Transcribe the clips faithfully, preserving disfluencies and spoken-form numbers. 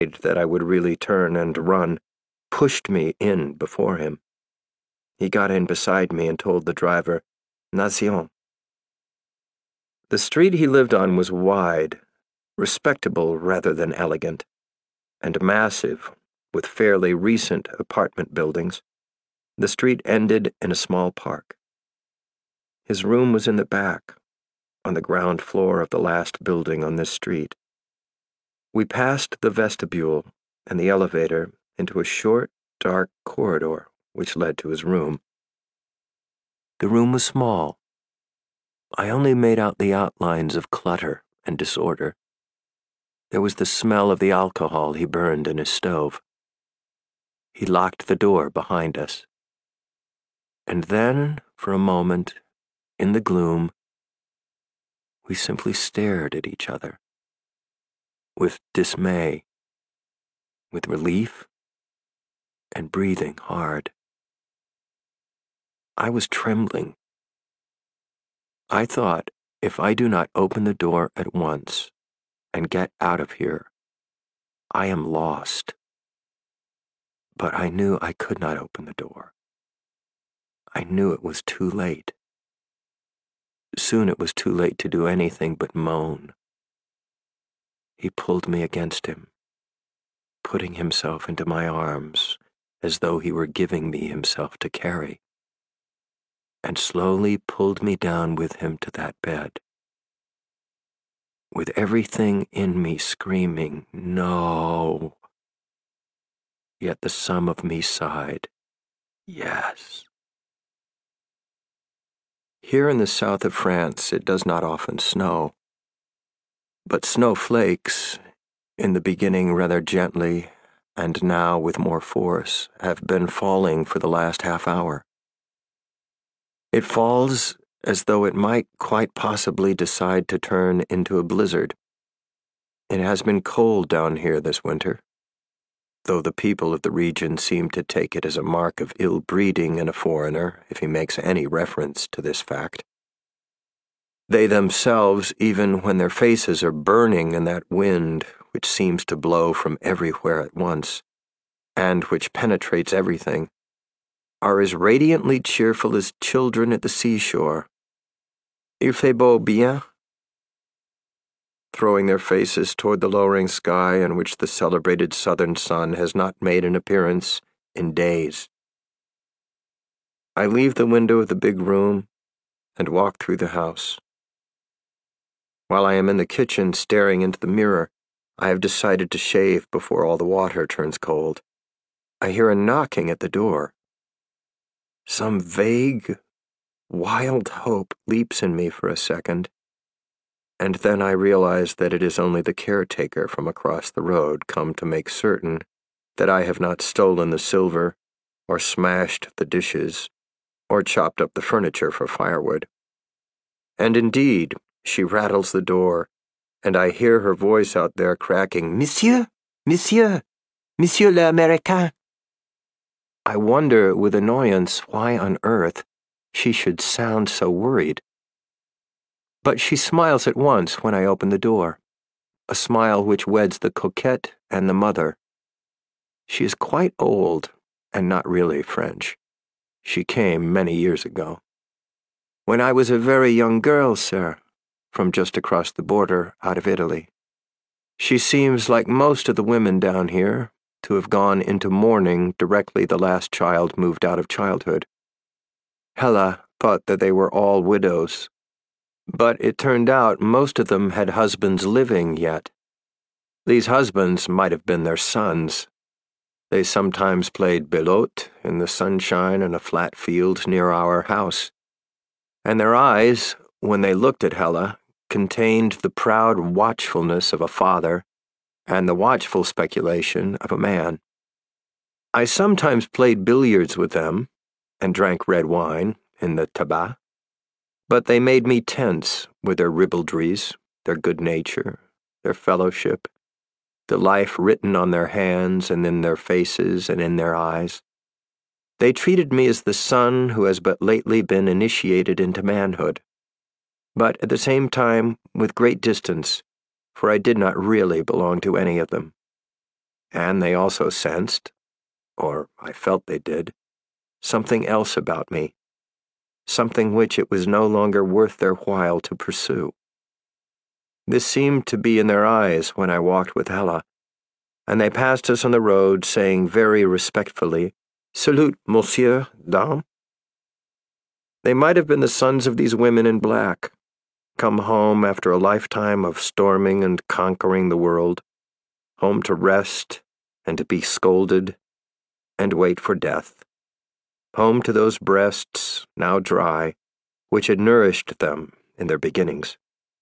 that I would really turn and run, pushed me in before him. He got in beside me and told the driver, Nation. The street he lived on was wide, respectable rather than elegant, and massive, with fairly recent apartment buildings. The street ended in a small park. His room was in the back, on the ground floor of the last building on this street. We passed the vestibule and the elevator into a short, dark corridor which led to his room. The room was small. I only made out the outlines of clutter and disorder. There was the smell of the alcohol he burned in his stove. He locked the door behind us. And then, for a moment, in the gloom, we simply stared at each other. With dismay, with relief, and breathing hard. I was trembling. I thought, if I do not open the door at once and get out of here, I am lost. But I knew I could not open the door. I knew it was too late. Soon it was too late to do anything but moan. He pulled me against him, putting himself into my arms as though he were giving me himself to carry, and slowly pulled me down with him to that bed, with everything in me screaming, no. Yet the sum of me sighed, yes. Here in the south of France it does not often snow, but snowflakes, in the beginning rather gently, and now with more force, have been falling for the last half hour. It falls as though it might quite possibly decide to turn into a blizzard. It has been cold down here this winter, though the people of the region seem to take it as a mark of ill breeding in a foreigner if he makes any reference to this fact. They themselves, even when their faces are burning in that wind which seems to blow from everywhere at once, and which penetrates everything, are as radiantly cheerful as children at the seashore. Il fait beau bien? Throwing their faces toward the lowering sky in which the celebrated southern sun has not made an appearance in days. I leave the window of the big room and walk through the house. While I am in the kitchen staring into the mirror, I have decided to shave before all the water turns cold. I hear a knocking at the door. Some vague, wild hope leaps in me for a second, and then I realize that it is only the caretaker from across the road come to make certain that I have not stolen the silver, or smashed the dishes, or chopped up the furniture for firewood. And indeed, she rattles the door, and I hear her voice out there cracking, Monsieur, Monsieur, Monsieur l'Américain. I wonder with annoyance why on earth she should sound so worried. But she smiles at once when I open the door, a smile which weds the coquette and the mother. She is quite old and not really French. She came many years ago. When I was a very young girl, sir, from just across the border out of Italy. She seems like most of the women down here to have gone into mourning directly the last child moved out of childhood. Hella thought that they were all widows, but it turned out most of them had husbands living yet. These husbands might have been their sons. They sometimes played belote in the sunshine in a flat field near our house, and their eyes, when they looked at Hella, contained the proud watchfulness of a father and the watchful speculation of a man. I sometimes played billiards with them and drank red wine in the tabac, but they made me tense with their ribaldries, their good nature, their fellowship, the life written on their hands and in their faces and in their eyes. They treated me as the son who has but lately been initiated into manhood, but at the same time with great distance, for I did not really belong to any of them. And they also sensed, or I felt they did, something else about me, something which it was no longer worth their while to pursue. This seemed to be in their eyes when I walked with Hella, and they passed us on the road, saying very respectfully, "Salut, monsieur, dame." They might have been the sons of these women in black, come home after a lifetime of storming and conquering the world, home to rest and to be scolded and wait for death, home to those breasts, now dry, which had nourished them in their beginnings.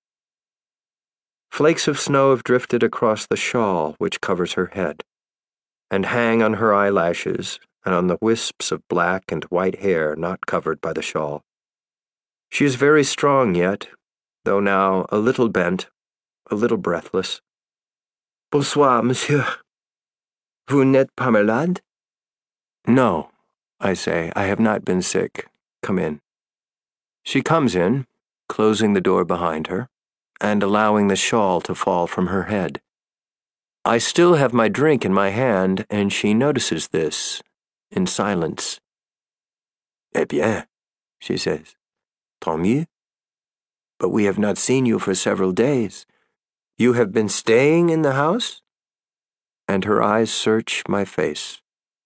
Flakes of snow have drifted across the shawl which covers her head, and hang on her eyelashes and on the wisps of black and white hair not covered by the shawl. She is very strong yet, though now a little bent, a little breathless. "Bonsoir, monsieur. Vous n'êtes pas malade?" "No," I say, "I have not been sick. Come in." She comes in, closing the door behind her, and allowing the shawl to fall from her head. I still have my drink in my hand, and she notices this, in silence. "Eh bien," she says, "tant mieux. But we have not seen you for several days. You have been staying in the house?" And her eyes search my face.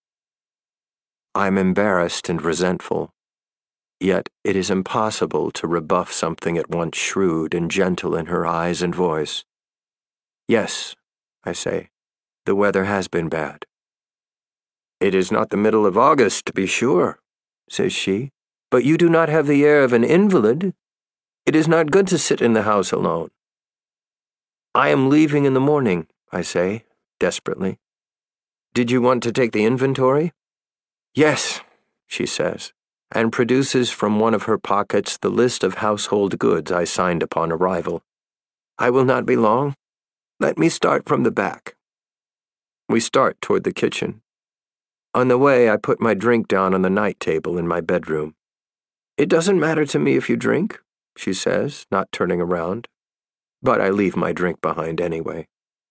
I'm embarrassed and resentful, yet it is impossible to rebuff something at once shrewd and gentle in her eyes and voice. "Yes," I say, "the weather has been bad." "It is not the middle of August, to be sure," says she, "but you do not have the air of an invalid. It is not good to sit in the house alone." "I am leaving in the morning," I say, desperately. "Did you want to take the inventory?" "Yes," she says, and produces from one of her pockets the list of household goods I signed upon arrival. "I will not be long. Let me start from the back." We start toward the kitchen. On the way, I put my drink down on the night table in my bedroom. "It doesn't matter to me if you drink," she says, not turning around. But I leave my drink behind anyway.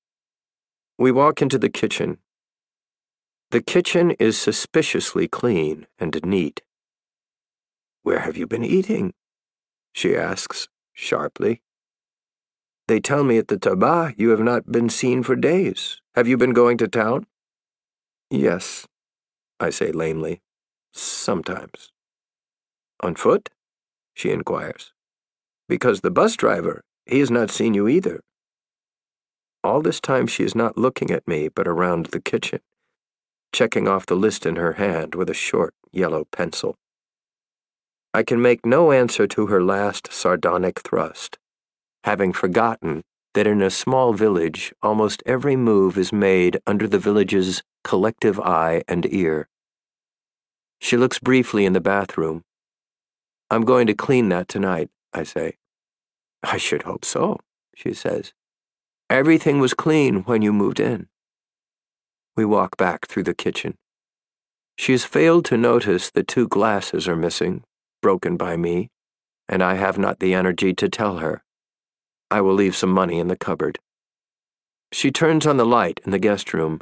We walk into the kitchen. The kitchen is suspiciously clean and neat. "Where have you been eating?" she asks, sharply. "They tell me at the tabac you have not been seen for days. Have you been going to town?" "Yes," I say lamely. "Sometimes." "On foot?" she inquires. "Because the bus driver, he has not seen you either." All this time she is not looking at me but around the kitchen, checking off the list in her hand with a short yellow pencil. I can make no answer to her last sardonic thrust, having forgotten that in a small village almost every move is made under the village's collective eye and ear. She looks briefly in the bathroom. "I'm going to clean that tonight," I say. "I should hope so," she says. "Everything was clean when you moved in." We walk back through the kitchen. She has failed to notice that two glasses are missing, broken by me, and I have not the energy to tell her. I will leave some money in the cupboard. She turns on the light in the guest room.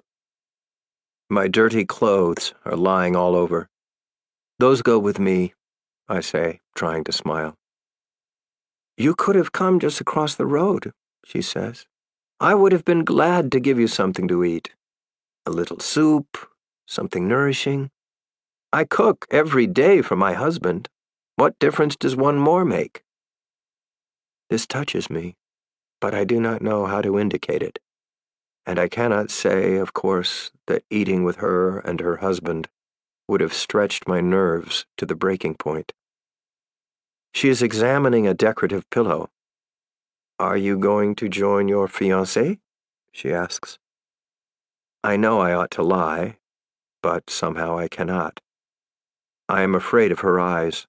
My dirty clothes are lying all over. "Those go with me," I say, trying to smile. "You could have come just across the road," she says. "I would have been glad to give you something to eat. A little soup, something nourishing. I cook every day for my husband. What difference does one more make?" This touches me, but I do not know how to indicate it. And I cannot say, of course, that eating with her and her husband would have stretched my nerves to the breaking point. She is examining a decorative pillow. "Are you going to join your fiancé?" she asks. I know I ought to lie, but somehow I cannot. I am afraid of her eyes.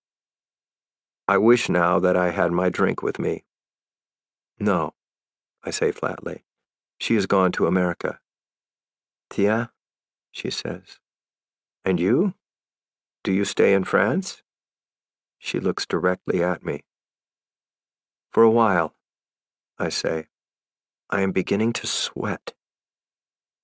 I wish now that I had my drink with me. "No," I say flatly. "She has gone to America." "Tiens," she says. "And you? Do you stay in France?" She looks directly at me. "For a while," I say. I am beginning to sweat.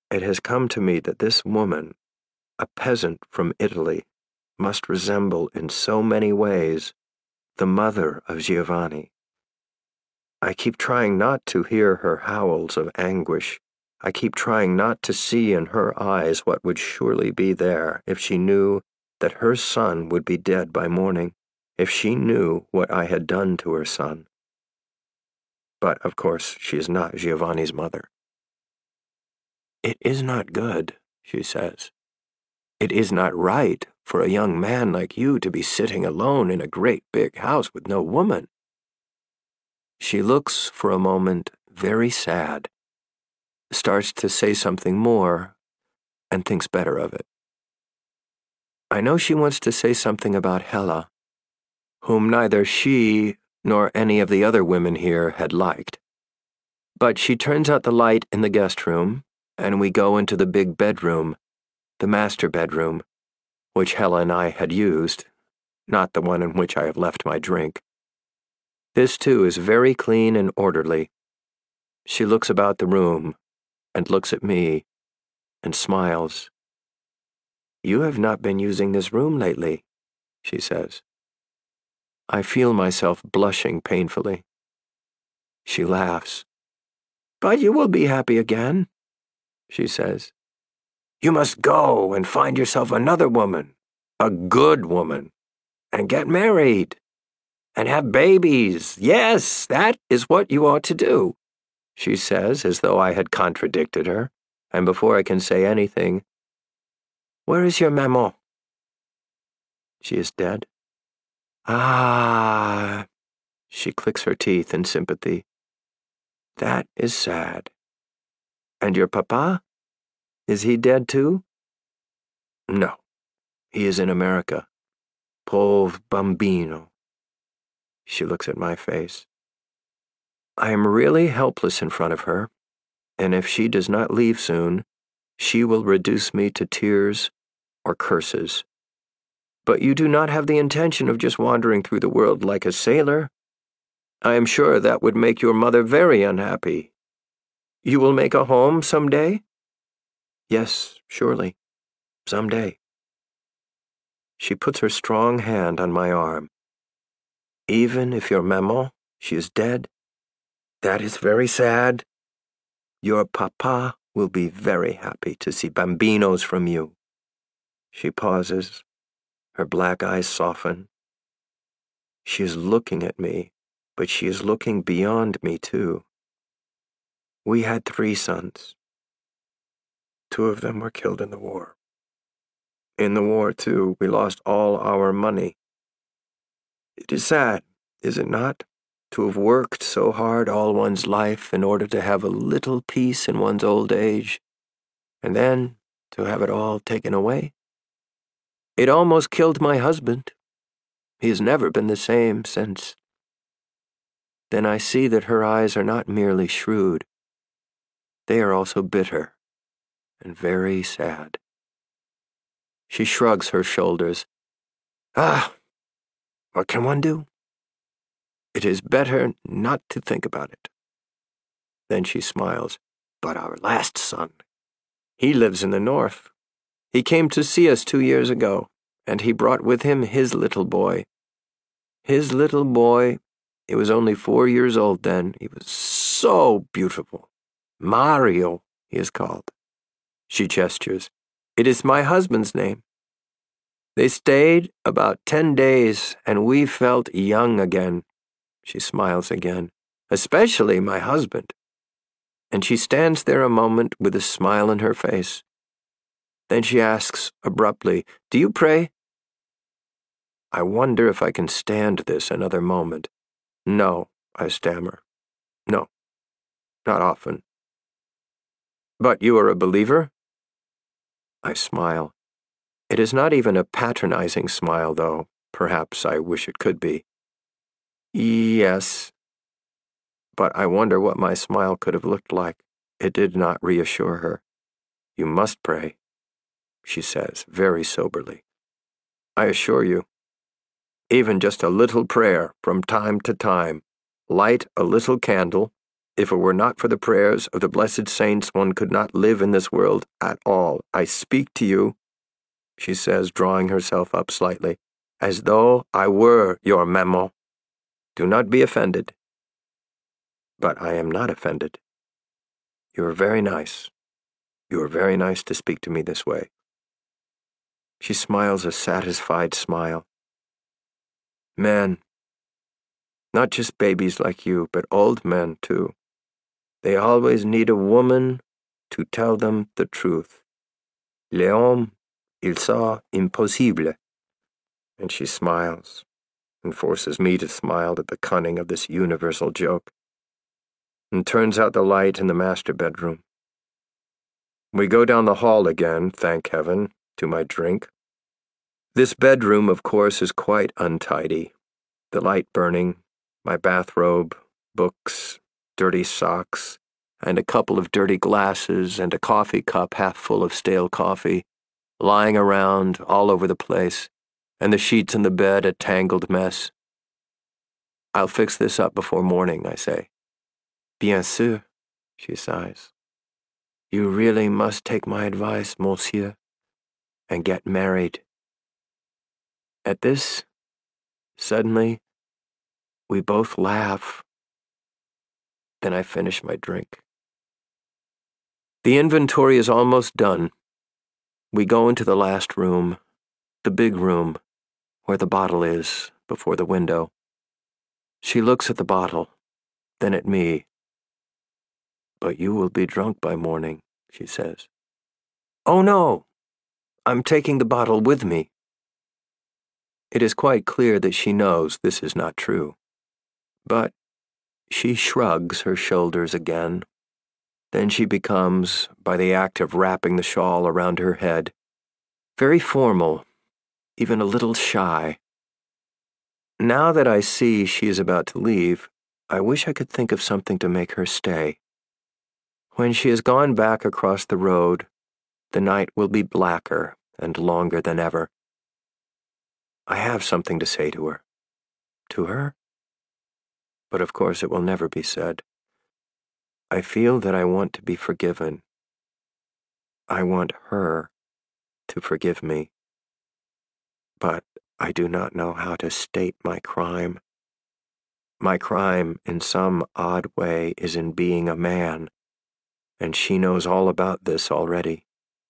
It has come to me that this woman, a peasant from Italy, must resemble in so many ways the mother of Giovanni. I keep trying not to hear her howls of anguish. I keep trying not to see in her eyes what would surely be there if she knew that her son would be dead by morning, if she knew what I had done to her son. But, of course, she is not Giovanni's mother. "It is not good," she says. "It is not right for a young man like you to be sitting alone in a great big house with no woman." She looks for a moment very sad, starts to say something more, and thinks better of it. I know she wants to say something about Hella, whom neither she nor any of the other women here had liked. But she turns out the light in the guest room, and we go into the big bedroom, the master bedroom, which Hella and I had used, not the one in which I have left my drink. This, too, is very clean and orderly. She looks about the room, and looks at me, and smiles. "You have not been using this room lately," she says. I feel myself blushing painfully. She laughs. "But you will be happy again," she says. "You must go and find yourself another woman, a good woman, and get married, and have babies. Yes, that is what you ought to do," she says, as though I had contradicted her, and before I can say anything, "Where is your maman?" "She is dead." "Ah," she clicks her teeth in sympathy. "That is sad. And your papa? Is he dead too?" "No, he is in America. Pov bambino." She looks at my face. I am really helpless in front of her, and if she does not leave soon, she will reduce me to tears or curses. "But you do not have the intention of just wandering through the world like a sailor. I am sure that would make your mother very unhappy. You will make a home some day?" "Yes, surely. Some day." She puts her strong hand on my arm. "Even if your maman, she is dead? That is very sad. Your papa will be very happy to see bambinos from you." She pauses. Her black eyes soften. She is looking at me, but she is looking beyond me, too. "We had three sons. Two of them were killed in the war. In the war, too, we lost all our money. It is sad, is it not, to have worked so hard all one's life in order to have a little peace in one's old age, and then to have it all taken away? It almost killed my husband. He has never been the same since." Then I see that her eyes are not merely shrewd. They are also bitter and very sad. She shrugs her shoulders. "Ah, what can one do? It is better not to think about it." Then she smiles. "But our last son, he lives in the north. He came to see us two years ago, and he brought with him his little boy. His little boy, he was only four years old then. He was so beautiful. Mario, he is called." She gestures. "It is my husband's name. They stayed about ten days, and we felt young again." She smiles again. "Especially my husband." And she stands there a moment with a smile on her face. Then she asks abruptly, "Do you pray?" I wonder if I can stand this another moment. "No," I stammer. "No, not often." "But you are a believer?" I smile. It is not even a patronizing smile, though. Perhaps I wish it could be. "Yes." But I wonder what my smile could have looked like. It did not reassure her. "You must pray," she says, very soberly. "I assure you. Even just a little prayer from time to time. Light a little candle, If it were not for the prayers of the blessed saints, one could not live in this world at all. I speak to you," she says, drawing herself up slightly, "as though I were your maman. Do not be offended." But I am not offended. You are very nice. You are very nice to speak to me this way. She smiles a satisfied smile. Men, not just babies like you, but old men too, they always need a woman to tell them the truth. Les hommes, ils sont impossibles. And she smiles, and forces me to smile at the cunning of this universal joke, and turns out the light in the master bedroom. We go down the hall again, thank heaven, to my drink. This bedroom, of course, is quite untidy. The light burning, my bathrobe, books, dirty socks, and a couple of dirty glasses and a coffee cup half full of stale coffee, lying around all over the place, and the sheets in the bed a tangled mess. "I'll fix this up before morning," I say. "Bien sûr," she sighs. "You really must take my advice, monsieur, and get married." At this, suddenly, we both laugh. Then I finish my drink. The inventory is almost done. We go into the last room, the big room, where the bottle is, before the window. She looks at the bottle, then at me. "But you will be drunk by morning," she says. "Oh no, I'm taking the bottle with me." It is quite clear that she knows this is not true. But she shrugs her shoulders again. Then she becomes, by the act of wrapping the shawl around her head, very formal, even a little shy. Now that I see she is about to leave, I wish I could think of something to make her stay. When she has gone back across the road, the night will be blacker and longer than ever. I have something to say to her. To her? But of course it will never be said. I feel that I want to be forgiven. I want her to forgive me. But I do not know how to state my crime. My crime, in some odd way, is in being a man, and she knows all about this already.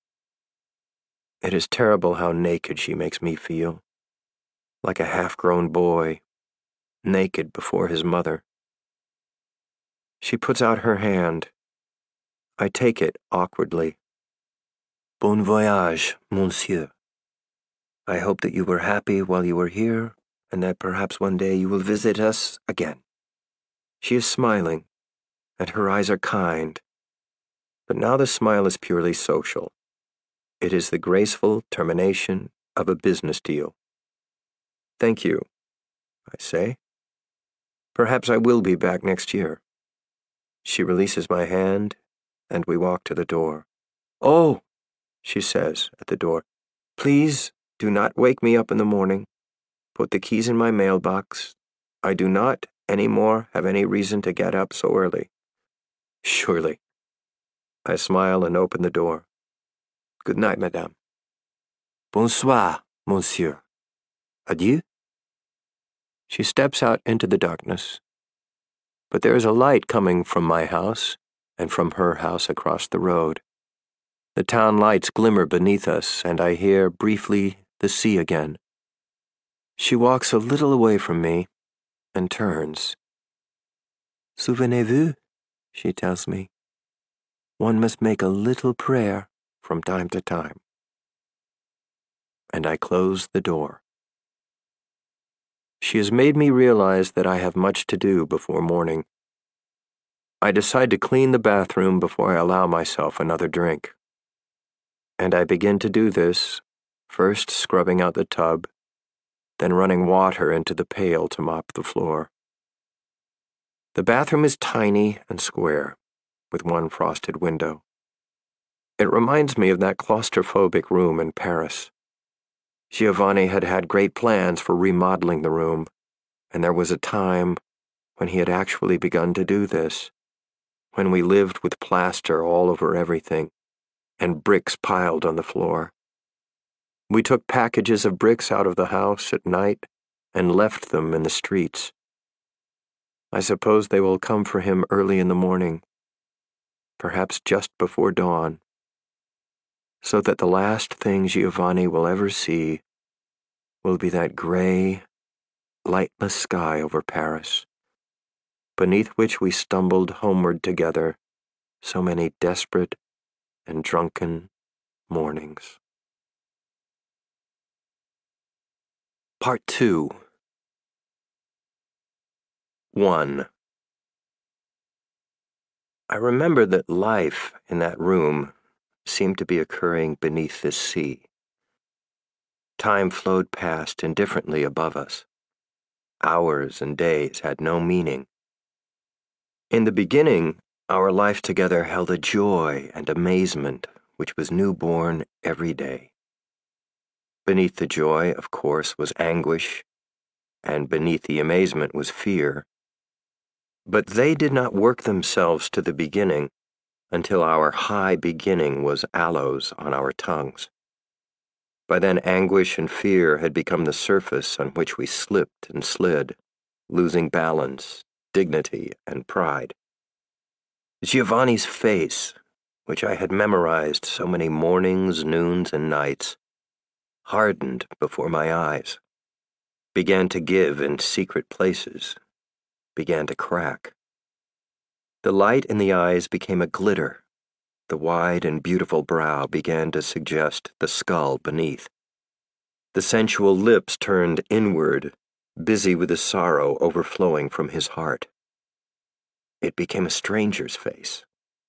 It is terrible how naked she makes me feel, like a half-grown boy, naked before his mother. She puts out her hand. I take it awkwardly. "Bon voyage, monsieur. I hope that you were happy while you were here, and that perhaps one day you will visit us again." She is smiling, and her eyes are kind, but now the smile is purely social. It is the graceful termination of a business deal. "Thank you," I say. "Perhaps I will be back next year." She releases my hand, and we walk to the door. "Oh," she says at the door, "please do not wake me up in the morning. Put the keys in my mailbox. I do not any more have any reason to get up so early." "Surely." I smile and open the door. "Good night, madame." "Bonsoir, monsieur. Adieu." She steps out into the darkness. But there is a light coming from my house and from her house across the road. The town lights glimmer beneath us, and I hear, briefly, the sea again. She walks a little away from me and turns. "Souvenez-vous," she tells me. "One must make a little prayer from time to time." And I close the door. She has made me realize that I have much to do before morning. I decide to clean the bathroom before I allow myself another drink. And I begin to do this, first scrubbing out the tub, then running water into the pail to mop the floor. The bathroom is tiny and square, with one frosted window. It reminds me of that claustrophobic room in Paris. Giovanni had had great plans for remodeling the room, and there was a time when he had actually begun to do this. when we lived with plaster all over everything and bricks piled on the floor. We took packages of bricks out of the house at night and left them in the streets. I suppose they will come for him early in the morning, perhaps just before dawn, so that the last thing Giovanni will ever see will be that gray, lightless sky over Paris, beneath which we stumbled homeward together so many desperate and drunken mornings. Part two. One. I remember that life in that room seemed to be occurring beneath this sea. Time flowed past indifferently above us. Hours and days had no meaning. In the beginning, our life together held a joy and amazement which was newborn every day. Beneath the joy, of course, was anguish, and beneath the amazement was fear. But they did not work themselves to the beginning until our high beginning was aloes on our tongues. By then anguish and fear had become the surface on which we slipped and slid, losing balance, dignity, and pride. Giovanni's face, which I had memorized so many mornings, noons, and nights, hardened before my eyes, began to give in secret places, began to crack. The light in the eyes became a glitter. The wide and beautiful brow began to suggest the skull beneath. The sensual lips turned inward, busy with the sorrow overflowing from his heart. It became a stranger's face.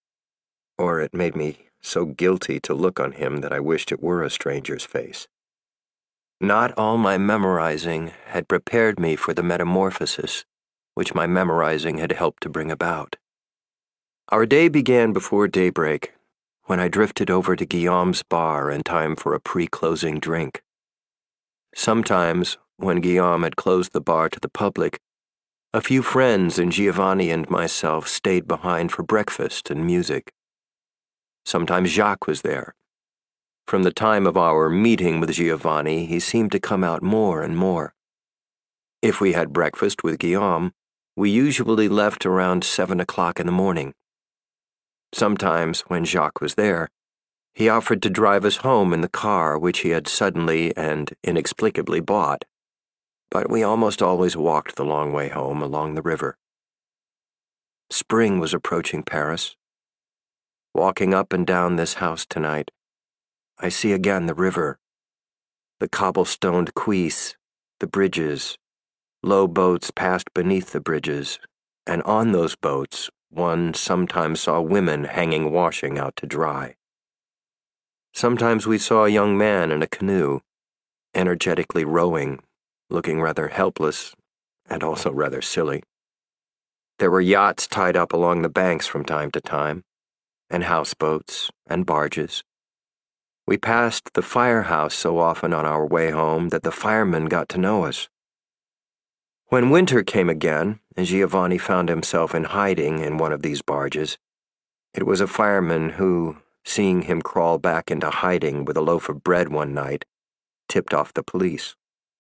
Or it made me so guilty to look on him that I wished it were a stranger's face. Not all my memorizing had prepared me for the metamorphosis which my memorizing had helped to bring about. Our day began before daybreak, when I drifted over to Guillaume's bar in time for a pre-closing drink. Sometimes, when Guillaume had closed the bar to the public, a few friends and Giovanni and myself stayed behind for breakfast and music. Sometimes Jacques was there. From the time of our meeting with Giovanni, he seemed to come out more and more. If we had breakfast with Guillaume, we usually left around seven o'clock in the morning. Sometimes, when Jacques was there, he offered to drive us home in the car which he had suddenly and inexplicably bought, but we almost always walked the long way home along the river. Spring was approaching Paris. Walking up and down this house tonight, I see again the river, the cobblestoned quays, the bridges, low boats passed beneath the bridges, and on those boats one sometimes saw women hanging washing out to dry. Sometimes we saw a young man in a canoe, energetically rowing, looking rather helpless and also rather silly. There were yachts tied up along the banks from time to time, and houseboats and barges. We passed the firehouse so often on our way home that the firemen got to know us. When winter came again, and Giovanni found himself in hiding in one of these barges, it was a fireman who, seeing him crawl back into hiding with a loaf of bread one night, tipped off the police.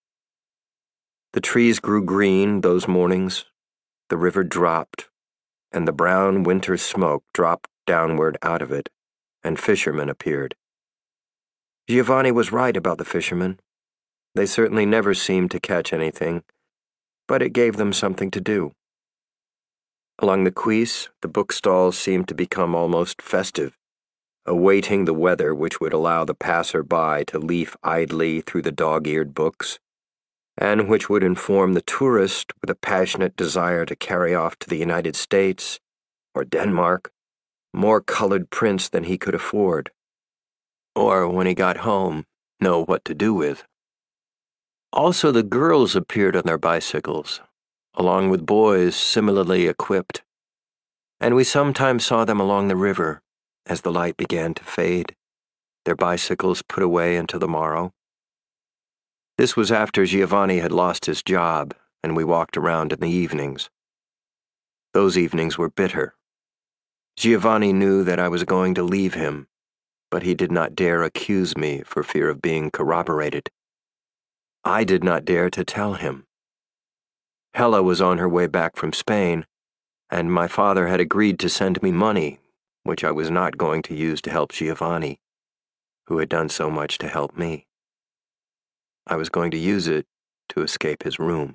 The trees grew green those mornings, the river dropped, and the brown winter smoke dropped downward out of it, and fishermen appeared. Giovanni was right about the fishermen. They certainly never seemed to catch anything, but it gave them something to do. Along the quays, the bookstalls seemed to become almost festive, awaiting the weather which would allow the passer-by to leaf idly through the dog-eared books, and which would inform the tourist with a passionate desire to carry off to the United States or Denmark more colored prints than he could afford, or when he got home, know what to do with. Also, the girls appeared on their bicycles, along with boys similarly equipped, and we sometimes saw them along the river as the light began to fade, their bicycles put away until the morrow. This was after Giovanni had lost his job, and we walked around in the evenings. Those evenings were bitter. Giovanni knew that I was going to leave him, but he did not dare accuse me for fear of being corroborated. I did not dare to tell him. Hella was on her way back from Spain, and my father had agreed to send me money, which I was not going to use to help Giovanni, who had done so much to help me. I was going to use it to escape his room.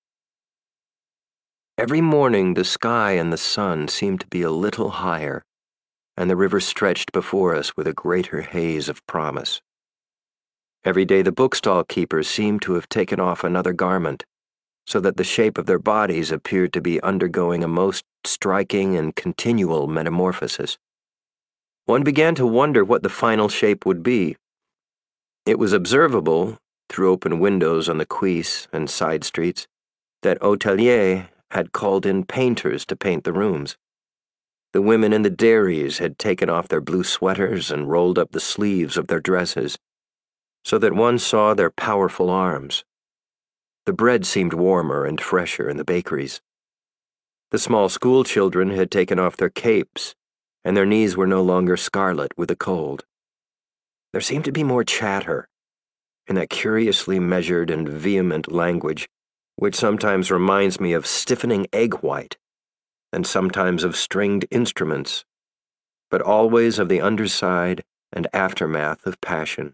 Every morning the sky and the sun seemed to be a little higher, and the river stretched before us with a greater haze of promise. Every day the bookstall keepers seemed to have taken off another garment, so that the shape of their bodies appeared to be undergoing a most striking and continual metamorphosis. One began to wonder what the final shape would be. It was observable, through open windows on the quays and side streets, that hoteliers had called in painters to paint the rooms. The women in the dairies had taken off their blue sweaters and rolled up the sleeves of their dresses, so that one saw their powerful arms. The bread seemed warmer and fresher in the bakeries. The small school children had taken off their capes, and their knees were no longer scarlet with the cold. There seemed to be more chatter, in that curiously measured and vehement language which sometimes reminds me of stiffening egg white, and sometimes of stringed instruments, but always of the underside and aftermath of passion.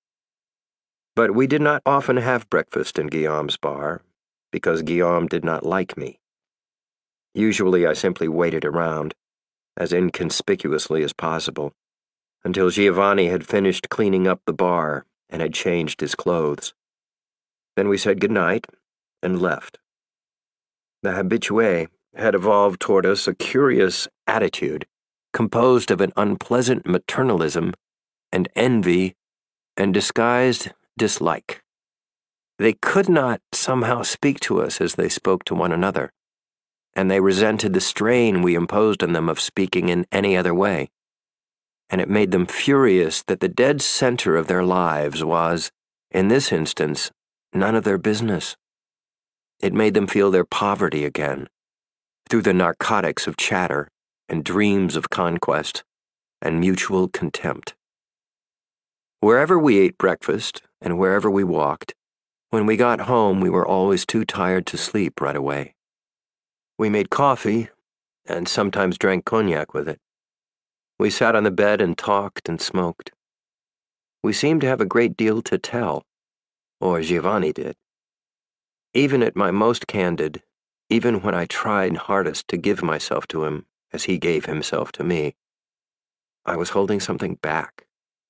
But we did not often have breakfast in Guillaume's bar, because Guillaume did not like me. Usually I simply waited around, as inconspicuously as possible, until Giovanni had finished cleaning up the bar and had changed his clothes. Then we said good night and left. The habitué had evolved toward us a curious attitude composed of an unpleasant maternalism and envy and disguised dislike. They could not somehow speak to us as they spoke to one another, and they resented the strain we imposed on them of speaking in any other way, and it made them furious that the dead center of their lives was, in this instance, none of their business. It made them feel their poverty again, through the narcotics of chatter and dreams of conquest and mutual contempt. Wherever we ate breakfast and wherever we walked, when we got home we were always too tired to sleep right away. We made coffee and sometimes drank cognac with it. We sat on the bed and talked and smoked. We seemed to have a great deal to tell, or Giovanni did. Even at my most candid, even when I tried hardest to give myself to him as he gave himself to me, I was holding something back.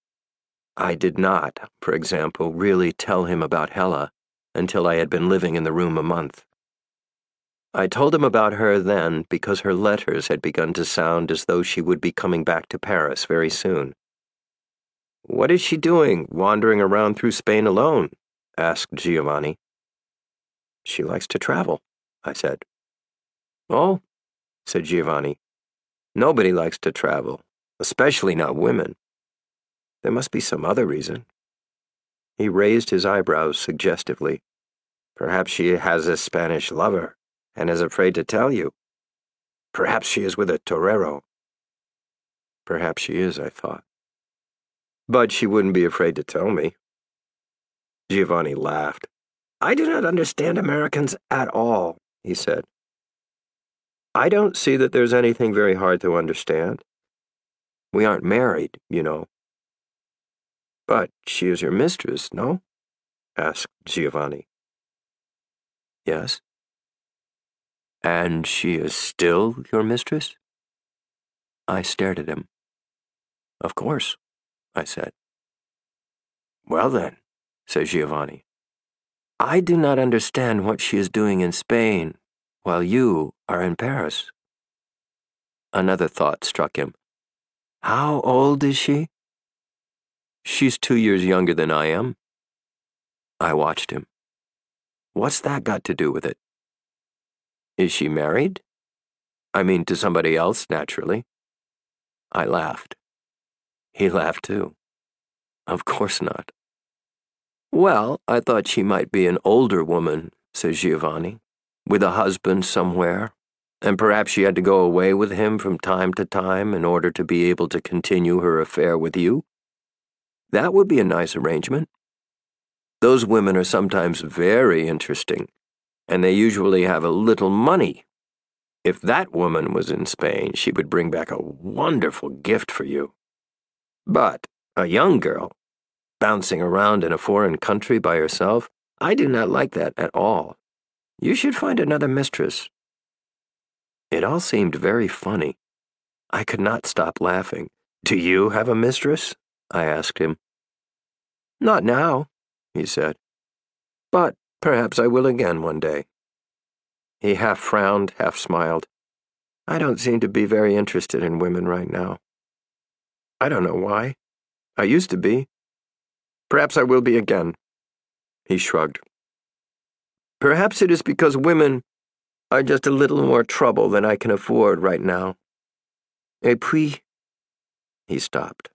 I did not, for example, really tell him about Hella until I had been living in the room a month. I told him about her then because her letters had begun to sound as though she would be coming back to Paris very soon. "What is she doing, wandering around through Spain alone?" asked Giovanni. "She likes to travel," I said. "Oh," said Giovanni. "Nobody likes to travel, especially not women. There must be some other reason." He raised his eyebrows suggestively. "Perhaps she has a Spanish lover and is afraid to tell you. Perhaps she is with a torero." Perhaps she is, I thought. But she wouldn't be afraid to tell me. Giovanni laughed. "I do not understand Americans at all," he said. "I don't see that there's anything very hard to understand. We aren't married, you know." "But she is your mistress, no?" asked Giovanni. "Yes." "And she is still your mistress?" I stared at him. "Of course," I said. "Well then," said Giovanni, "I do not understand what she is doing in Spain while you are in Paris." Another thought struck him. "How old is she?" "She's two years younger than I am." I watched him. "What's that got to do with it?" "Is she married? I mean, to somebody else, naturally." I laughed. He laughed too. "Of course not." "Well, I thought she might be an older woman," said Giovanni, "with a husband somewhere, And perhaps she had to go away with him from time to time in order to be able to continue her affair with you. That would be a nice arrangement. Those women are sometimes very interesting, and they usually have a little money. If that woman was in Spain, she would bring back a wonderful gift for you. But a young girl, bouncing around in a foreign country by herself, I do not like that at all. You should find another mistress. It all seemed very funny. I could not stop laughing. Do you have a mistress? I asked him. Not now, he said. But perhaps I will again one day. He half frowned, half smiled. I don't seem to be very interested in women right now. I don't know why. I used to be. Perhaps I will be again. He shrugged. Perhaps it is because women are just a little more trouble than I can afford right now. Et puis, he stopped.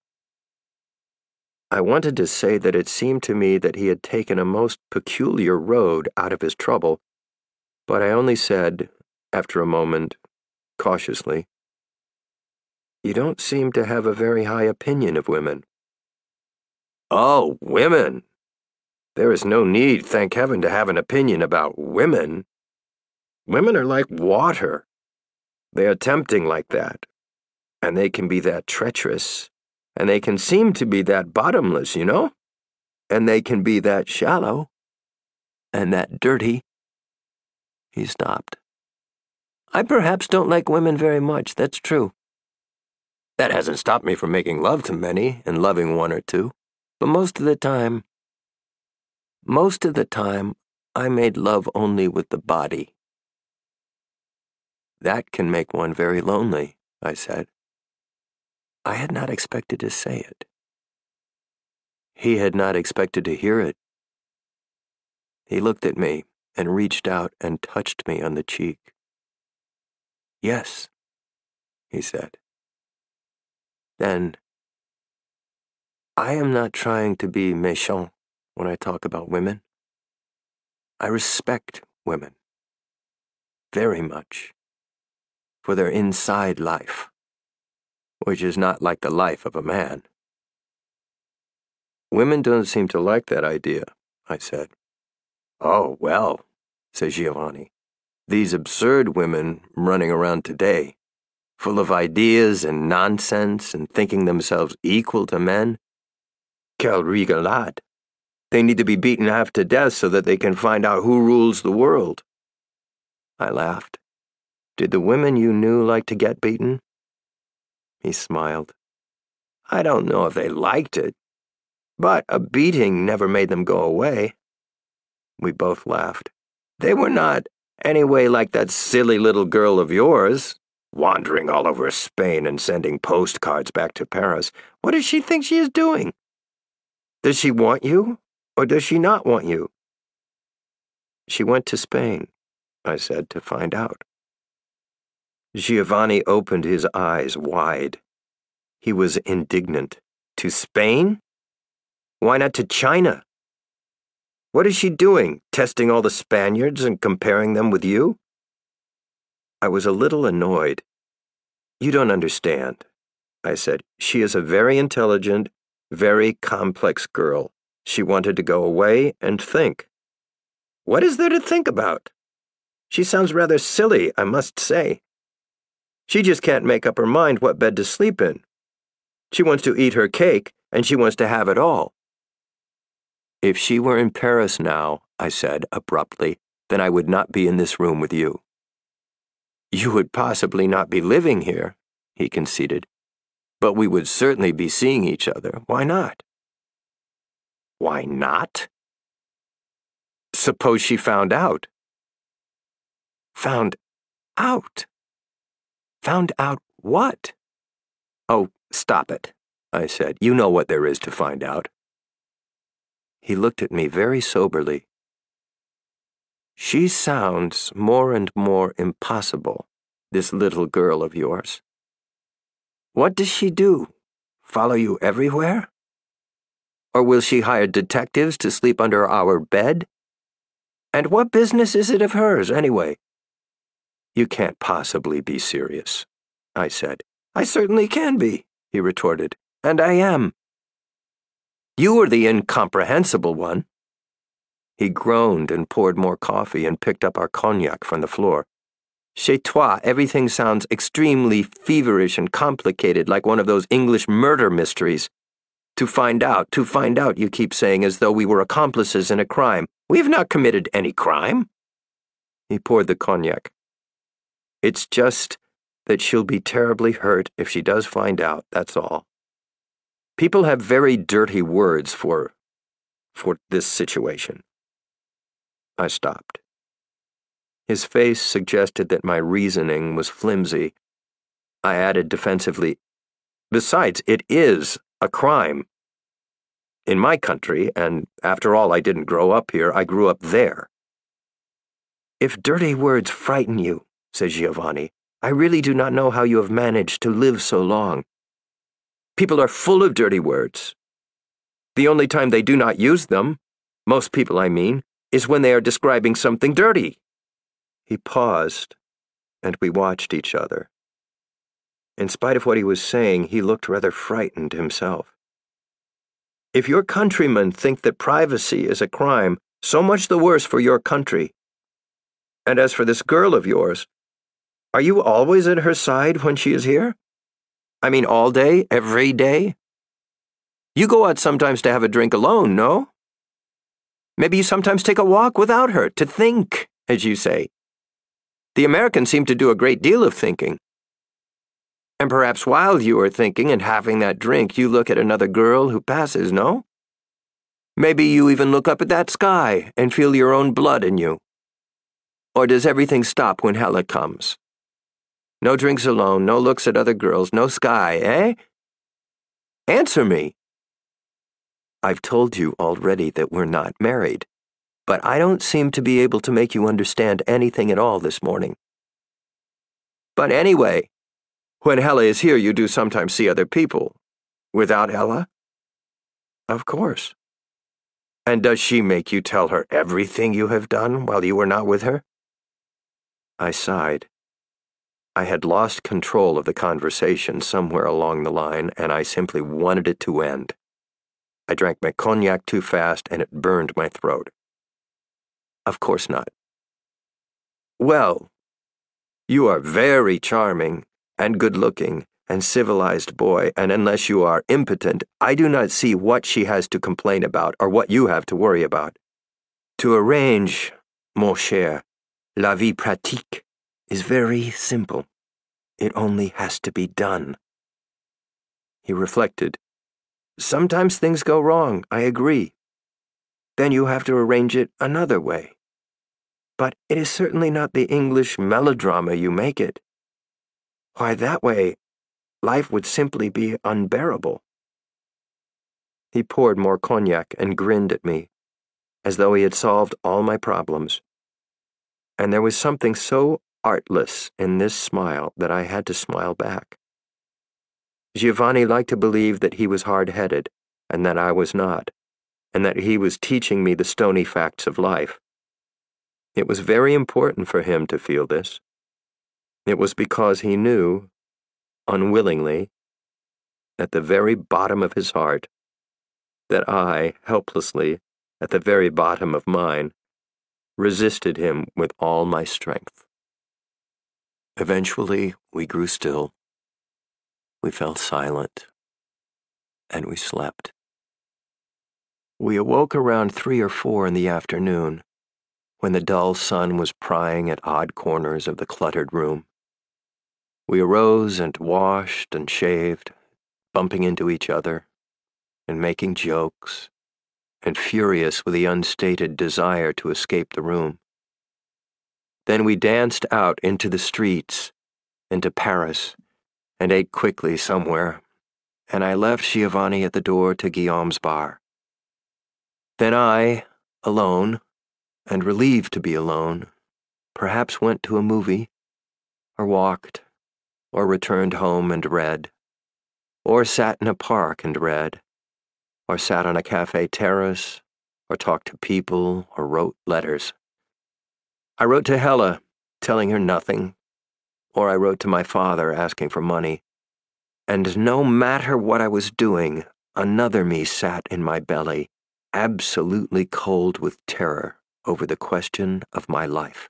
I wanted to say that it seemed to me that he had taken a most peculiar road out of his trouble, but I only said, after a moment, cautiously, You don't seem to have a very high opinion of women. Oh, women! There is no need, thank heaven, to have an opinion about women. Women are like water. They are tempting like that, and they can be that treacherous, and they can seem to be that bottomless, you know? And they can be that shallow, and that dirty. He stopped. I perhaps don't like women very much, that's true. That hasn't stopped me from making love to many and loving one or two, but most of the time, most of the time, I made love only with the body. That can make one very lonely, I said. I had not expected to say it. He had not expected to hear it. He looked at me and reached out and touched me on the cheek. Yes, he said. Then, I am not trying to be méchant when I talk about women. I respect women very much for their inside life, which is not like the life of a man. Women don't seem to like that idea, I said. Oh, well, said Giovanni, these absurd women running around today, full of ideas and nonsense and thinking themselves equal to men. Quelle rigolade. They need to be beaten half to death so that they can find out who rules the world. I laughed. Did the women you knew like to get beaten? He smiled. I don't know if they liked it, but a beating never made them go away. We both laughed. They were not anyway like that silly little girl of yours, wandering all over Spain and sending postcards back to Paris. What does she think she is doing? Does she want you, or does she not want you? She went to Spain, I said, to find out. Giovanni opened his eyes wide. He was indignant. To Spain? Why not to China? What is she doing, testing all the Spaniards and comparing them with you? I was a little annoyed. You don't understand, I said. She is a very intelligent, very complex girl. She wanted to go away and think. What is there to think about? She sounds rather silly, I must say. She just can't make up her mind what bed to sleep in. She wants to eat her cake, and she wants to have it all. If she were in Paris now, I said abruptly, then I would not be in this room with you. You would possibly not be living here, he conceded, but we would certainly be seeing each other. Why not? Why not? Suppose she found out. Found out? Found out what? Oh, stop it, I said. You know what there is to find out. He looked at me very soberly. She sounds more and more impossible, this little girl of yours. What does she do? Follow you everywhere? Or will she hire detectives to sleep under our bed? And what business is it of hers, anyway? You can't possibly be serious, I said. I certainly can be, he retorted, and I am. You are the incomprehensible one. He groaned and poured more coffee and picked up our cognac from the floor. Chez toi, everything sounds extremely feverish and complicated, like one of those English murder mysteries. To find out, to find out, you keep saying, as though we were accomplices in a crime. We have not committed any crime. He poured the cognac. It's just that she'll be terribly hurt if she does find out, that's all. People have very dirty words for, for this situation. I stopped. His face suggested that my reasoning was flimsy. I added defensively, besides, it is a crime. In my country, and after all, I didn't grow up here, I grew up there. If dirty words frighten you, said Giovanni, I really do not know how you have managed to live so long. People are full of dirty words. The only time they do not use them, most people I mean, is when they are describing something dirty. He paused, and we watched each other. In spite of what he was saying, he looked rather frightened himself. If your countrymen think that privacy is a crime, so much the worse for your country. And as for this girl of yours, are you always at her side when she is here? I mean all day, every day? You go out sometimes to have a drink alone, no? Maybe you sometimes take a walk without her, to think, as you say. The Americans seem to do a great deal of thinking. And perhaps while you are thinking and having that drink, you look at another girl who passes, no? Maybe you even look up at that sky and feel your own blood in you. Or does everything stop when Hella comes? No drinks alone, no looks at other girls, no sky, eh? Answer me. I've told you already that we're not married, but I don't seem to be able to make you understand anything at all this morning. But anyway, when Hella is here, you do sometimes see other people. Without Hella? Of course. And does she make you tell her everything you have done while you were not with her? I sighed. I had lost control of the conversation somewhere along the line, and I simply wanted it to end. I drank my cognac too fast, and it burned my throat. Of course not. Well, you are very charming, and good-looking, and civilized boy, and unless you are impotent, I do not see what she has to complain about or what you have to worry about. To arrange, mon cher, la vie pratique is very simple. It only has to be done. He reflected. Sometimes things go wrong, I agree. Then you have to arrange it another way. But it is certainly not the English melodrama you make it. Why, that way, life would simply be unbearable. He poured more cognac and grinned at me, as though he had solved all my problems. And there was something so artless in this smile that I had to smile back. Giovanni liked to believe that he was hard-headed, and that I was not, and that he was teaching me the stony facts of life. It was very important for him to feel this. It was because he knew, unwillingly, at the very bottom of his heart, that I, helplessly, at the very bottom of mine, resisted him with all my strength. Eventually, we grew still. We fell silent, and we slept. We awoke around three or four in the afternoon, when the dull sun was prying at odd corners of the cluttered room. We arose and washed and shaved, bumping into each other, and making jokes, and furious with the unstated desire to escape the room. Then we danced out into the streets, into Paris, and ate quickly somewhere, and I left Giovanni at the door to Guillaume's bar. Then I, alone, and relieved to be alone, perhaps went to a movie, or walked, or returned home and read, or sat in a park and read, or sat on a cafe terrace, or talked to people, or wrote letters. I wrote to Hella, telling her nothing, or I wrote to my father asking for money. And no matter what I was doing, another me sat in my belly, absolutely cold with terror over the question of my life.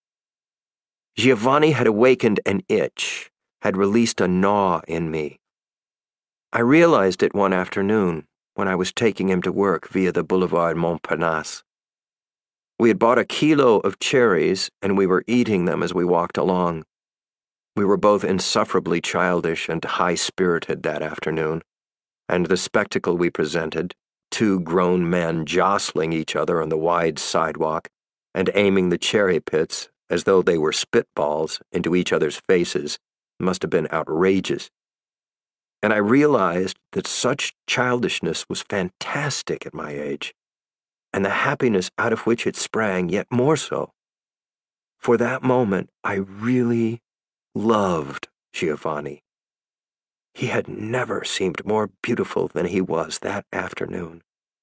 Giovanni had awakened an itch, had released a gnaw in me. I realized it one afternoon when I was taking him to work via the Boulevard Montparnasse. We had bought a kilo of cherries, and we were eating them as we walked along. We were both insufferably childish and high-spirited that afternoon, and the spectacle we presented, two grown men jostling each other on the wide sidewalk and aiming the cherry pits as though they were spitballs into each other's faces, must have been outrageous. And I realized that such childishness was fantastic at my age, and the happiness out of which it sprang yet more so. For that moment, I really loved Giovanni. He had never seemed more beautiful than he was that afternoon.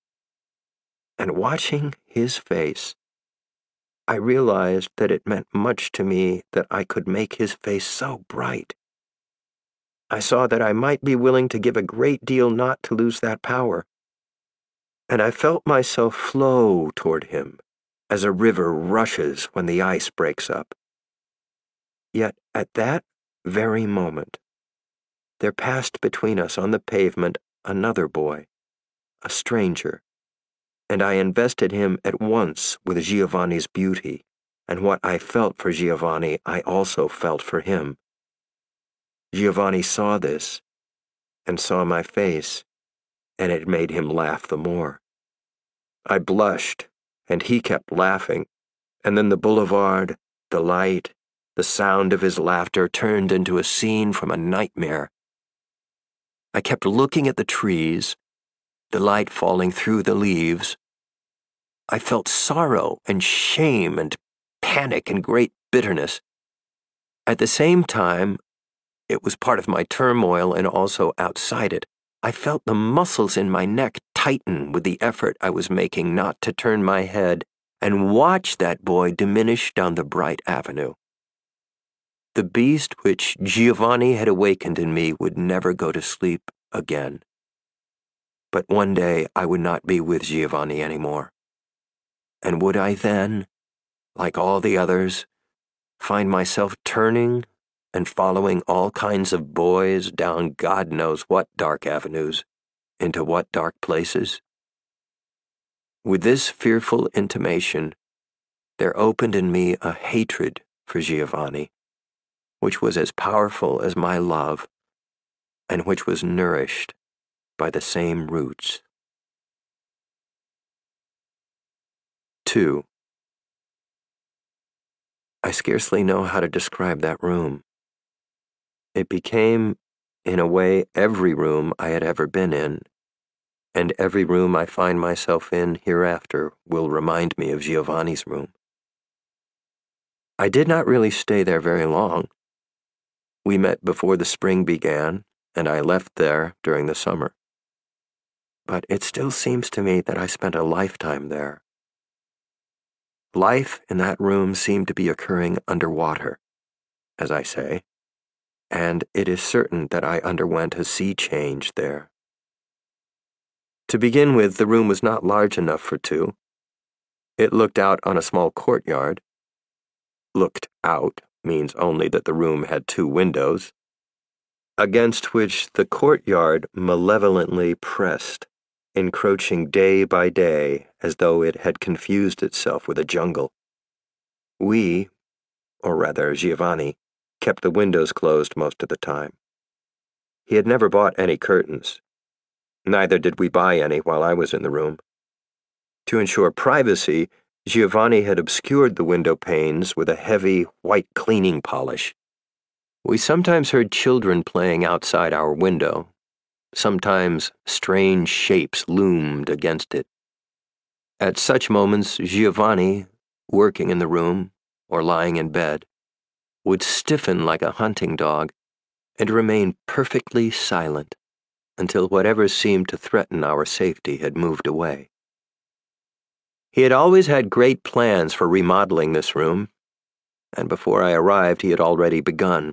And watching his face, I realized that it meant much to me that I could make his face so bright. I saw that I might be willing to give a great deal not to lose that power, and I felt myself flow toward him as a river rushes when the ice breaks up. Yet at that very moment, there passed between us on the pavement another boy, a stranger, and I invested him at once with Giovanni's beauty, and what I felt for Giovanni I also felt for him. Giovanni saw this, and saw my face, and it made him laugh the more. I blushed, and he kept laughing, and then the boulevard, the light, the sound of his laughter turned into a scene from a nightmare. I kept looking at the trees, the light falling through the leaves. I felt sorrow and shame and panic and great bitterness. At the same time, it was part of my turmoil and also outside it. I felt the muscles in my neck tighten with the effort I was making not to turn my head and watch that boy diminish down the bright avenue. The beast which Giovanni had awakened in me would never go to sleep again. But one day I would not be with Giovanni anymore. And would I then, like all the others, find myself turning and following all kinds of boys down God knows what dark avenues, into what dark places? With this fearful intimation, there opened in me a hatred for Giovanni, which was as powerful as my love, and which was nourished by the same roots. Two. I scarcely know how to describe that room. It became, in a way, every room I had ever been in, and every room I find myself in hereafter will remind me of Giovanni's room. I did not really stay there very long. We met before the spring began, and I left there during the summer. But it still seems to me that I spent a lifetime there. Life in that room seemed to be occurring underwater, as I say, and it is certain that I underwent a sea change there. To begin with, the room was not large enough for two. It looked out on a small courtyard. Looked out means only that the room had two windows, against which the courtyard malevolently pressed, encroaching day by day as though it had confused itself with a jungle. We, or rather Giovanni, kept the windows closed most of the time. He had never bought any curtains. Neither did we buy any while I was in the room. To ensure privacy, Giovanni had obscured the window panes with a heavy, white cleaning polish. We sometimes heard children playing outside our window. Sometimes strange shapes loomed against it. At such moments, Giovanni, working in the room or lying in bed, would stiffen like a hunting dog and remain perfectly silent until whatever seemed to threaten our safety had moved away. He had always had great plans for remodeling this room, and before I arrived he had already begun.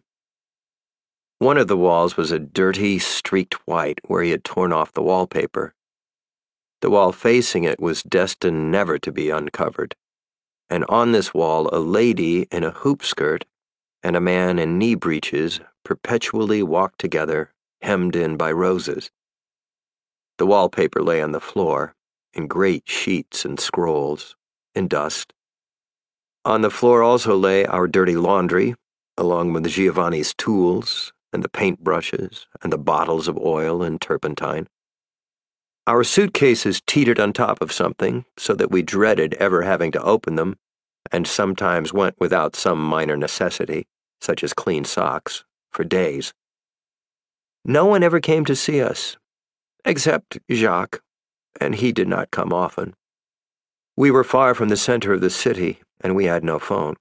One of the walls was a dirty, streaked white where he had torn off the wallpaper. The wall facing it was destined never to be uncovered, and on this wall a lady in a hoop skirt and a man in knee breeches perpetually walked together, hemmed in by roses. The wallpaper lay on the floor, in great sheets and scrolls, in dust. On the floor also lay our dirty laundry, along with Giovanni's tools, and the paintbrushes, and the bottles of oil and turpentine. Our suitcases teetered on top of something, so that we dreaded ever having to open them, and sometimes went without some minor necessity, such as clean socks, for days. No one ever came to see us, except Jacques, and he did not come often. We were far from the center of the city, and we had no phone.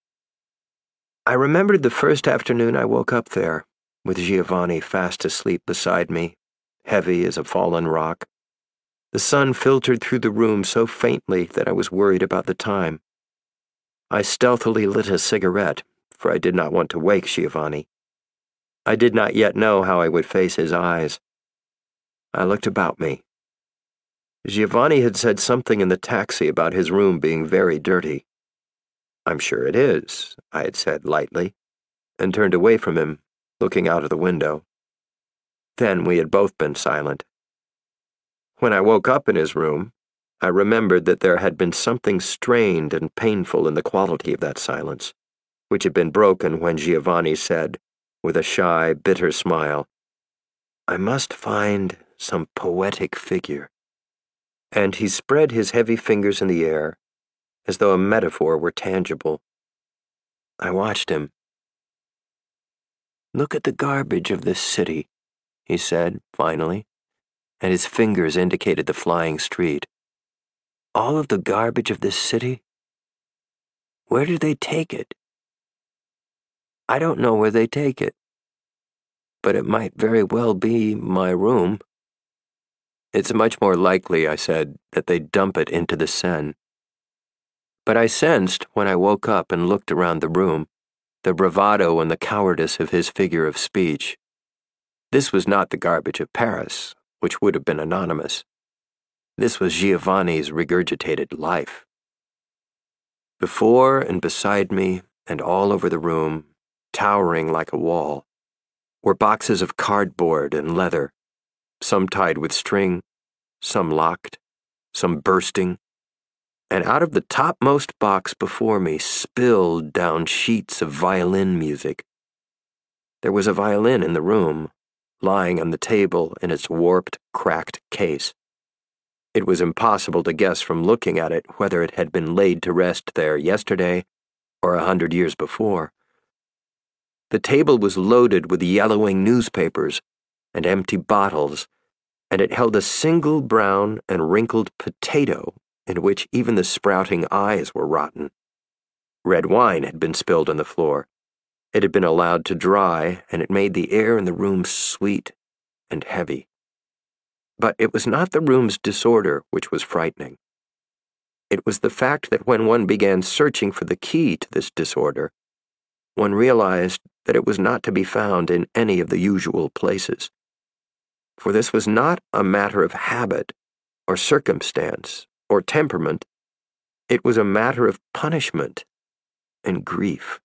I remembered the first afternoon I woke up there, with Giovanni fast asleep beside me, heavy as a fallen rock. The sun filtered through the room so faintly that I was worried about the time. I stealthily lit a cigarette, for I did not want to wake Giovanni. I did not yet know how I would face his eyes. I looked about me. Giovanni had said something in the taxi about his room being very dirty. "I'm sure it is," I had said lightly, and turned away from him, looking out of the window. Then we had both been silent. When I woke up in his room, I remembered that there had been something strained and painful in the quality of that silence, which had been broken when Giovanni said, with a shy, bitter smile, "I must find some poetic figure." And he spread his heavy fingers in the air, as though a metaphor were tangible. I watched him. "Look at the garbage of this city," he said, finally, and his fingers indicated the flying street. "All of the garbage of this city? Where do they take it? I don't know where they take it, but it might very well be my room." "It's much more likely," I said, "that they dump it into the Seine." But I sensed, when I woke up and looked around the room, the bravado and the cowardice of his figure of speech. This was not the garbage of Paris, which would have been anonymous. This was Giovanni's regurgitated life. Before and beside me, and all over the room, towering like a wall, were boxes of cardboard and leather, some tied with string, some locked, some bursting, and out of the topmost box before me spilled down sheets of violin music. There was a violin in the room, lying on the table in its warped, cracked case. It was impossible to guess from looking at it whether it had been laid to rest there yesterday or a hundred years before. The table was loaded with yellowing newspapers and empty bottles, and it held a single brown and wrinkled potato in which even the sprouting eyes were rotten. Red wine had been spilled on the floor. It had been allowed to dry, and it made the air in the room sweet and heavy. But it was not the room's disorder which was frightening. It was the fact that when one began searching for the key to this disorder, one realized that it was not to be found in any of the usual places. For this was not a matter of habit or circumstance or temperament. It was a matter of punishment and grief.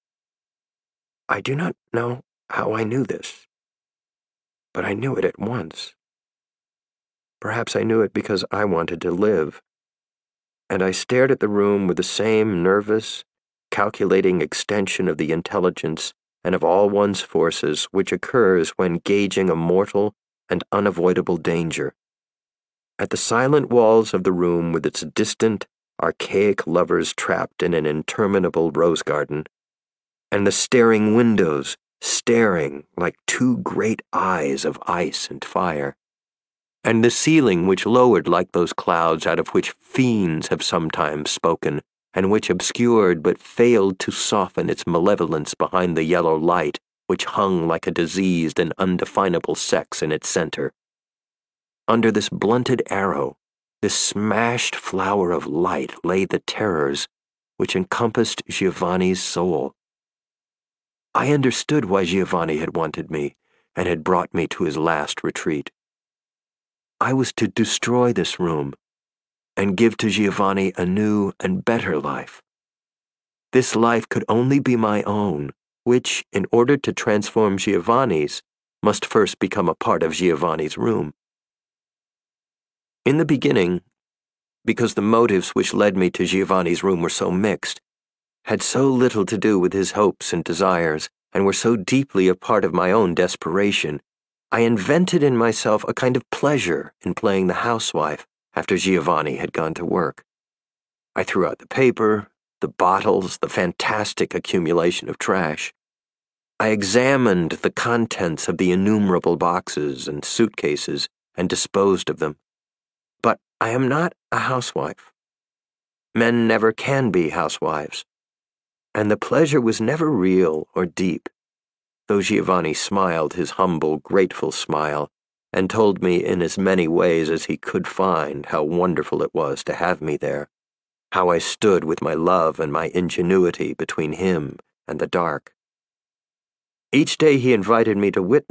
I do not know how I knew this, but I knew it at once. Perhaps I knew it because I wanted to live, and I stared at the room with the same nervous, calculating extension of the intelligence and of all one's forces which occurs when gauging a mortal and unavoidable danger. At the silent walls of the room with its distant, archaic lovers trapped in an interminable rose garden, and the staring windows staring like two great eyes of ice and fire, and the ceiling which lowered like those clouds out of which fiends have sometimes spoken, and which obscured but failed to soften its malevolence behind the yellow light which hung like a diseased and undefinable sex in its center. Under this blunted arrow, this smashed flower of light lay the terrors which encompassed Giovanni's soul. I understood why Giovanni had wanted me and had brought me to his last retreat. I was to destroy this room and give to Giovanni a new and better life. This life could only be my own, which, in order to transform Giovanni's, must first become a part of Giovanni's room. In the beginning, because the motives which led me to Giovanni's room were so mixed, had so little to do with his hopes and desires, and were so deeply a part of my own desperation, I invented in myself a kind of pleasure in playing the housewife after Giovanni had gone to work. I threw out the paper, the bottles, the fantastic accumulation of trash. I examined the contents of the innumerable boxes and suitcases and disposed of them. But I am not a housewife. Men never can be housewives. And the pleasure was never real or deep, though Giovanni smiled his humble, grateful smile and told me in as many ways as he could find how wonderful it was to have me there, how I stood with my love and my ingenuity between him and the dark. Each day he invited me to witness